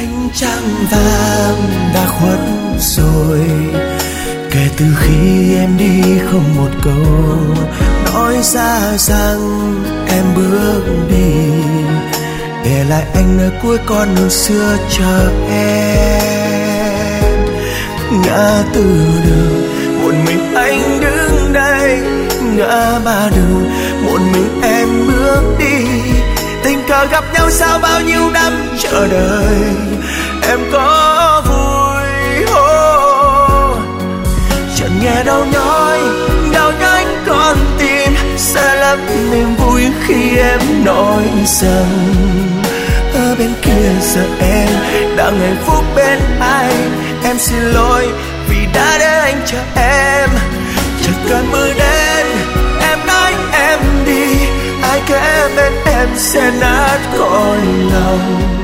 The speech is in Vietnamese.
ánh trăng vàng đã khuất rồi. Kể từ khi em đi không một câu nói ra rằng em bước đi, để lại anh nơi cuối con đường xưa chờ em. Ngã tư đường một mình anh đứng đây, ngã ba đường một mình em bước đi. Tình cờ gặp nhau sau bao nhiêu năm chờ đợi, em có vui chợt nghe đau nhói con tim, sẽ lấp niềm vui khi em nói rằng ở bên kia giờ em đang hạnh phúc bên anh. Em xin lỗi vì đã để anh chờ em. Chẳng cần mưa đến em nói em đi, ai kể bên em sẽ nát cõi lòng.